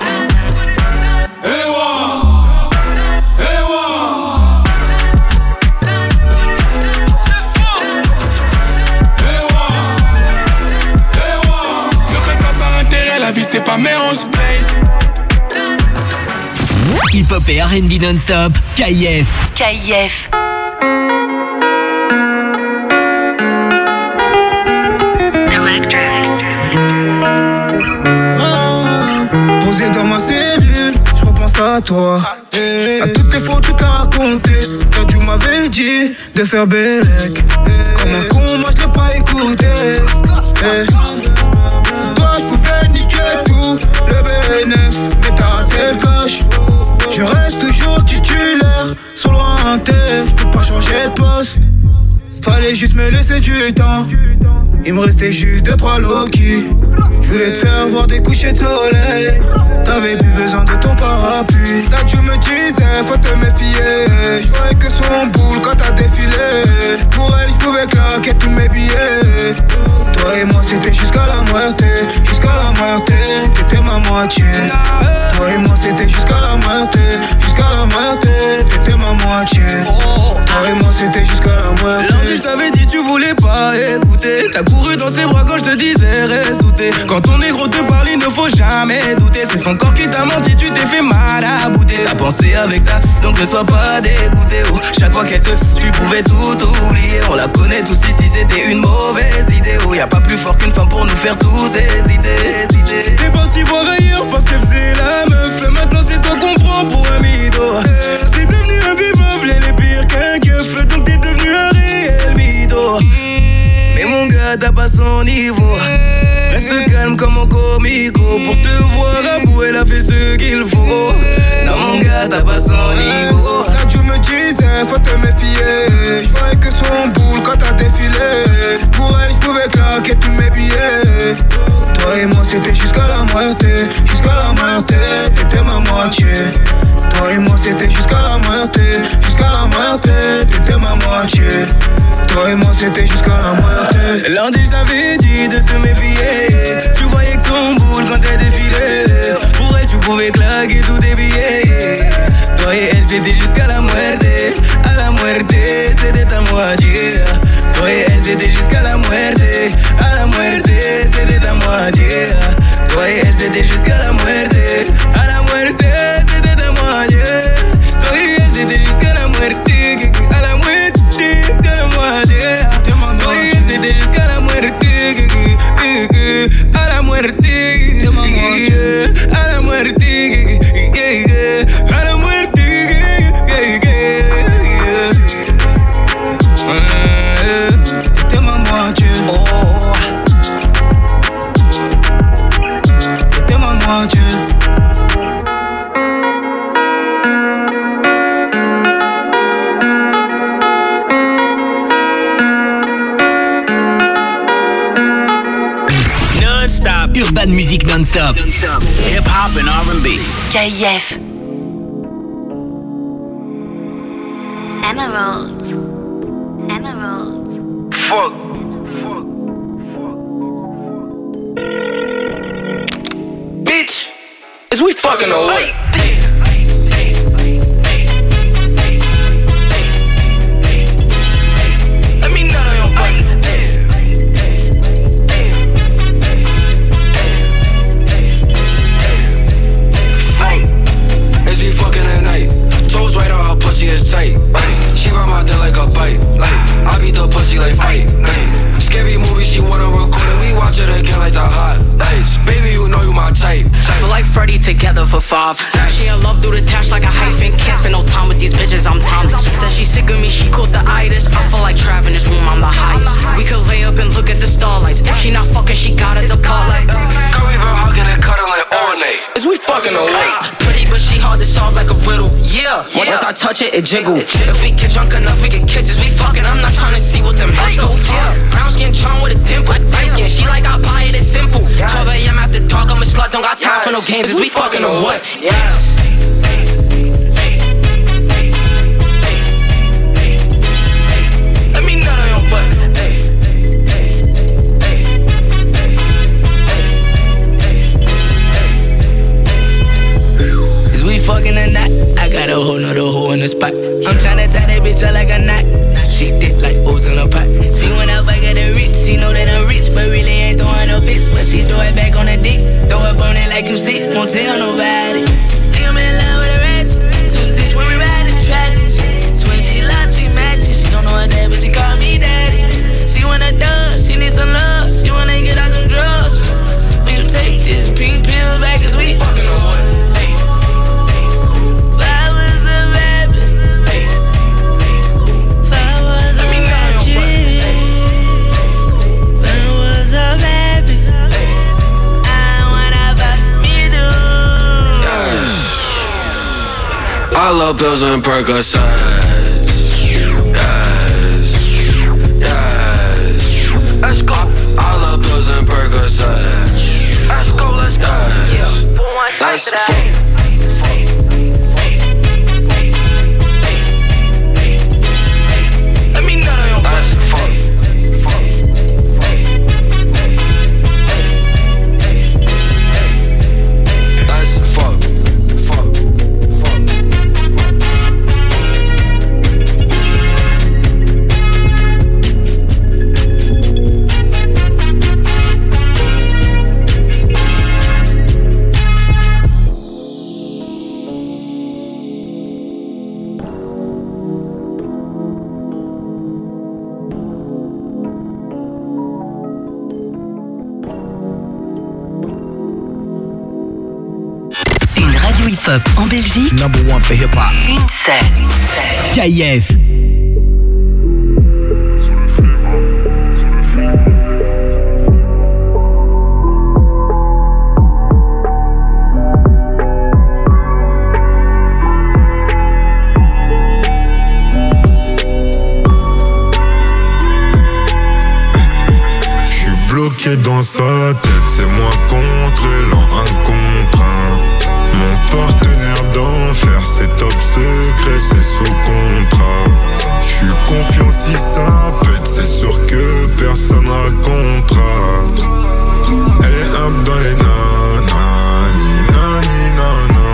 C'est pas Melrose Place. Hip-hop et R and B non-stop, K I F. K I F. Posé dans ma cellule, je repense à toi. À toutes les fois où tu t'as raconté. Quand tu m'avais dit de faire bellec. Comme un con, moi je l'ai pas écouté. Hey. Toi je pouvais niquer tout, le B N F, mais t'as raté le coche. Je reste toujours titulaire, sur lointain, je peux pas changer de poste. Fallait juste me laisser du temps. Il me restait juste deux trois Loki. Je voulais te faire voir des couchers de soleil. T'avais plus besoin de ton parapluie. Là tu me disais faut te méfier. Je croyais que son boule quand t'as défilé. Pour elle je pouvais claquer tous mes billets. Toi et moi c'était jusqu'à la moitié. Jusqu'à la moitié, t'étais ma moitié. Toi et moi c'était jusqu'à la moitié. Jusqu'à la moitié, t'étais ma moitié. Toi et moi c'était jusqu'à la moitié. Lundi je t'avais dit tu voulais pas écouter. T'as couru dans ses bras quand je te disais reste douté. Quand ton négro te parle il ne faut jamais douter. C'est son corps qui t'a menti, tu t'es fait mal à bouter. T'as pensé avec ta, donc ne sois pas dégoûté. Oh, chaque fois qu'elle te, tu pouvais tout oublier. On la connaît tous ici, c'était une mauvaise idée. Oh, y'a pas plus fort qu'une femme pour nous faire tous hésiter. T'es parti voir ailleurs parce qu'elle faisait la meuf. Maintenant c'est toi qu'on prend pour un mytho. C'est devenu invivable, elle est pire qu'un keuf. Donc t'es devenu un réel mytho. Mais mon gars t'as pas son niveau. Reste calme comme un comico. Pour te voir à bout elle a fait ce qu'il faut. Non mon gars t'as pas son niveau. Là tu me disais faut te méfier. Je croyais que son boule quand t'as défilé. Pour elle je pouvais claquer tous mes billets. Toi et moi c'était jusqu'à la moitié. Jusqu'à la moitié, t'étais ma moitié. Toi et moi c'était jusqu'à la moitié. Jusqu'à la moitié, t'étais ma moitié. Toi et moi c'était jusqu'à la moitié. Lundi je t'avais dit de te méfier. Tu voyais que son boule quand elle défilait. Pour elle tu pouvais claquer tous tes billets. Toi et elle c'était jusqu'à la moitié. À la moitié c'était ta moitié. Toi et elle c'était jusqu'à la moitié. À la moitié c'était ta moitié. Toi et elle c'était jusqu'à la moitié. À la moitié c'était ta moitié. Toi et elle c'était jusqu'à la moitié. À la moitié de la moitié. Toi et elle c'était jusqu'à la moitié. À la moitié. À la moitié. Urban Music Non-Stop. Hip hop and R and B. K F. Emerald. Emerald. Fuck. Bitch, is we fucking or what? Tight, like, she ride my dick like a bite, like, I beat the pussy like fight, like, scary movie, she wanna record it, we watch it again like the hot lights, baby, you know you my type, I feel like Freddy together for five. She in love through the dash like a hyphen. Can't spend no time with these bitches, I'm timeless. Says she sick of me, she caught the itis. I feel like Trav in this room, I'm the highest. We could lay up and look at the starlights. If she not fucking, she got at the part like. Girl, we been hugging and cuddling all night. Is we fucking or what? Pretty, but she hard to solve like a riddle. Yeah, once I touch it, it jiggle. If we get drunk enough, we get kisses. We fucking, I'm not trying to see what them hips do. Yeah, brown skin charm with a dimple. Light skin, she like I pie it, it's simple. twelve a.m. after dark, I'm a slut, don't got time for no games. Is we fucking or what? Yeah. Let me nut on your butt. Is we fucking or not? I got a whole nother hole in the spot. I'm tryna tie that bitch up like a knot. She did like O's in a pot. She whenever get a rich, she know that I'm rich, but really ain't throwing no fits. But she throw it back on the dick, throw it on it like you see. Won't tell nobody. Think I'm in love with a ratchet. Two six when we ride the traffic. Twitchy lots we matching. She don't know her dad, but she call me daddy. She wanna dub, she need some love. She wanna get out them drugs. When you take this pink pill back, is we fucking on what? I love pills and Percocets. Yes, yes. Let's go. I, I love pills and Percocets. Let's go, let's go. Yes. Yeah. Pour one let's fuck. Let me nut on your butt. Let's fuck. Hip-hop en Belgique. Number one for hip-hop. Une scène. K F. J'suis bloqué dans sa tête, c'est moi contre l'an, un contre un. Mon partenaire d'enfer, c'est top secret, c'est sous contrat. J'suis confiant si ça pète, c'est sûr que personne racontera. Elle est up dans les nanas, ni nani nana.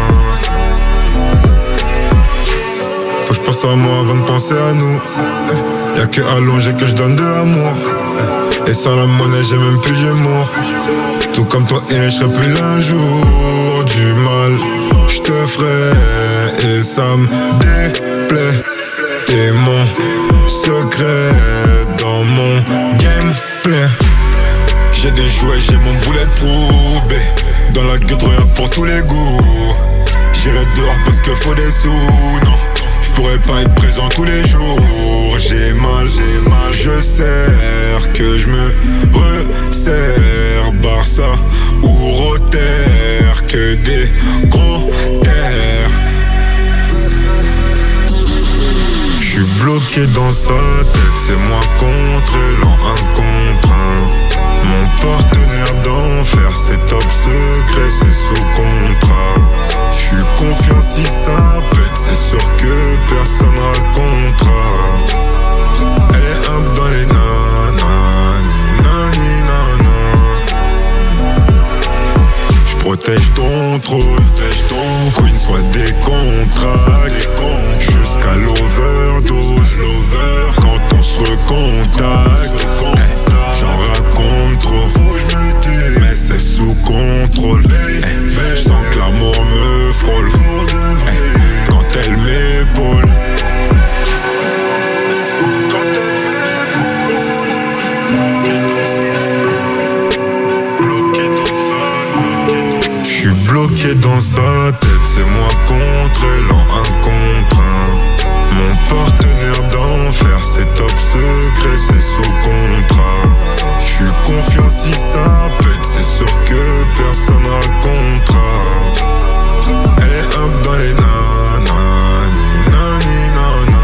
Faut que j'pense à moi avant de penser à nous. Y'a que allongé que j'donne de l'amour. Et sans la monnaie j'ai même plus d'humour. Tout comme toi et je serai plus l'un jour. Du mal j'te ferai et ça me déplaît. T'es mon secret dans mon gameplay. J'ai des jouets, j'ai mon bulletproof B. Dans la gueule rien pour tous les goûts. J'irai dehors parce que faut des sous. Non, j'pourrais pas être présent tous les jours. J'ai mal, j'ai mal, je sers que je me resserre. Barça ou Rotter, que des gros terres. J'suis bloqué dans sa tête, c'est moi contre l'an, un contre un. Mon partenaire d'enfer, c'est top secret, c'est sous contrat. J'suis confiant si ça pète, c'est sûr que personne racontera. Elle est up dans les nanas, nani nana. J'protège ton trône, protège ton queen, soit des contrats, des comptes. Jusqu'à l'overdose, l'over, quand on se recontacte. J'en raconte trop, faut que j'me tais, mais c'est sous contrôle. J'sens que l'amour me frôle quand elle m'épaule. J'suis bloqué dans sa tête, c'est moi contre elle en un contre un. Mon partenaire d'enfer, c'est top secret, c'est sous contrat. J'suis confiant si ça pète, c'est sûr que personne racontera. Elle est up dans les nanas, ni nani nana.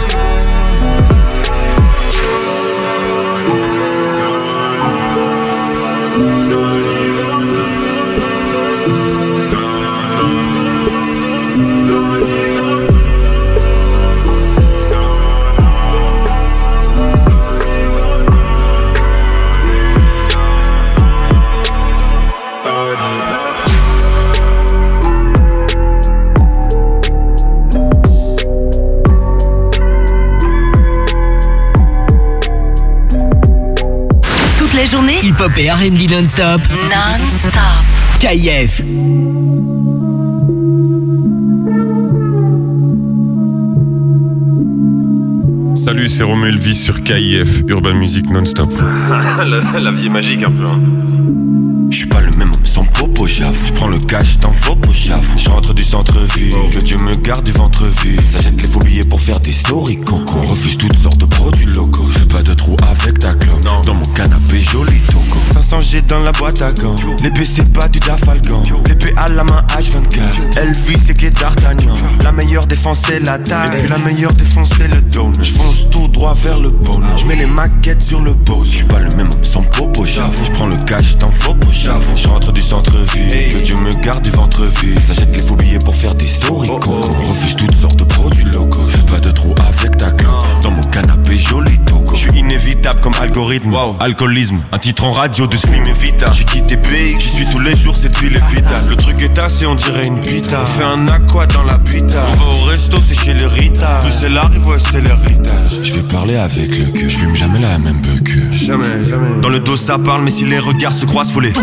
La journée, hip-hop et R and B non-stop. Non-stop. K I F. Salut, c'est Romain Elvis sur K I F, Urban Music non-stop. la, la vie est magique un peu. Hein. J'suis pas le même homme sans popo, j'avoue. J'prends le cash d'un faux pot, j'avoue. J'rentre du centre-ville, que Dieu me garde du ventre vide. Ça jette les faux billets pour faire des stories coco. On refuse toutes sortes de produits locaux. J'fais pas de trou avec ta clope. Dans mon canapé joli toco. cinq cents G dans la boîte à gants. L'épée c'est pas du Dafalgan. L'épée à la main H vingt-quatre. Elvis c'est qu'est d'Artagnan. La meilleure défense c'est la taille. Et puis la meilleure défense c'est le down. J'fonce tout droit vers le pôle. J'mets les maquettes sur le pose. J'suis pas le même homme sans popo, j'avoue. J'prends le cash d'un faux pot. Je rentre du centre-ville, que Dieu me garde du ventre vide. S'achète les faux billets pour faire des stories coco. On refuse toutes sortes de produits locaux. Fais pas de trou avec ta clope. Dans mon canapé joli toco. Je suis inévitable comme algorithme. Wow. Alcoolisme, un titre en radio de Slim et Vita. J'ai quitté B X, j'y suis tous les jours, cette ville est vitale. Le truc est assez, on dirait une pita. On fait un aqua dans la pita. On va au resto, c'est chez les Rita. Plus c'est l'arrive, ouais, c'est l'héritage. Je vais parler avec le queue, je fume jamais la même peu que. Jamais, jamais. Dans le dos ça parle, mais si les regards se croisent, faut les.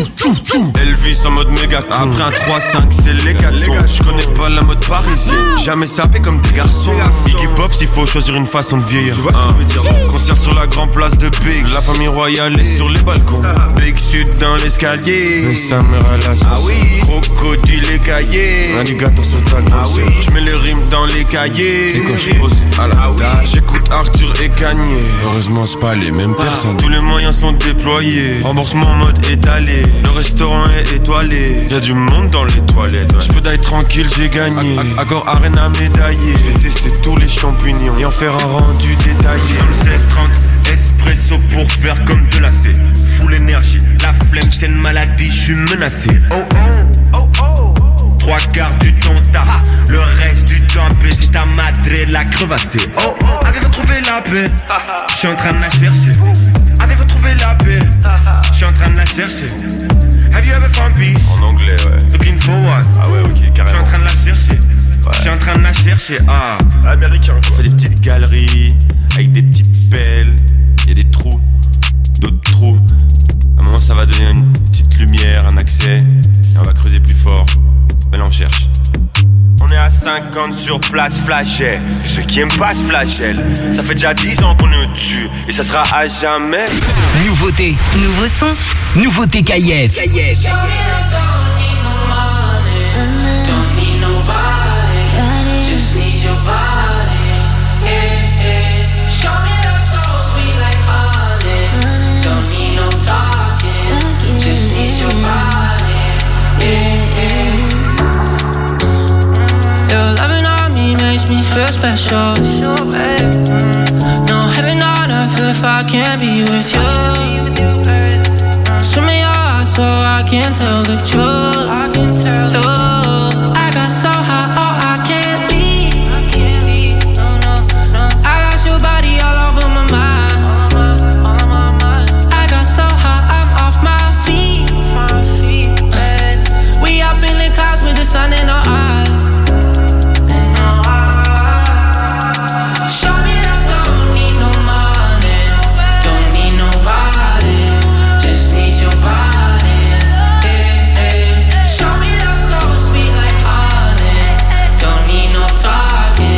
Elvis en mode méga cool. Après un trois cinq c'est l'hécatombe. Je connais pas la mode parisienne. Jamais sapé comme des garçons. Iggy Pop s'il faut choisir une façon de vieillir. Tu vois ce que je veux dire? Concert sur la grande place de Big. La famille royale est sur les balcons. Big Sud dans l'escalier. Mais sa mère à la sauce. Crocodile et cahiers. Alligator sur ta grosse. J'mets les rimes dans les cahiers. Et quand je pose à la table, j'écoute Arthur et Kanye. Heureusement c'est pas les mêmes personnes. Tous les moyens sont déployés. Remboursement en mode étalé. Le restaurant est étoilé. Y'a du monde dans les toilettes. Ouais. J'peux d'aller tranquille, j'ai gagné. Accord Arena médaillé. Je vais tester tous les champignons et en faire un rendu détaillé. Dans le seize trente, espresso pour faire comme de la C. Full énergie, la flemme c'est une maladie, j'suis menacé. Oh oh, oh oh. Trois quarts du temps taf, le reste du temps baiser ta madre la crevassée. Oh oh, avez-vous trouvé la paix? J'suis en train de la chercher. Avez-vous trouvé la paix? J'suis en train de la chercher. Have you ever found peace? En anglais, ouais. Looking for what? Ah ouais, ok, carrément. J'suis en train de la chercher. Ouais. J'suis en train de la chercher, ah. Américain, quoi. On fait des petites galeries, avec des petites pelles. Y'a des trous, d'autres trous. À un moment, ça va donner une petite lumière, un accès. Et on va creuser plus fort. Mais là, on cherche. On est à cinquante sur place flagelle. Ceux qui aiment pas se flagellent. Ça fait déjà dix ans qu'on est au-dessus. Et ça sera à jamais. Nouveauté, nouveau son, nouveauté K I F. Me feel special. No heaven on earth if I can't be with you. tell the truth.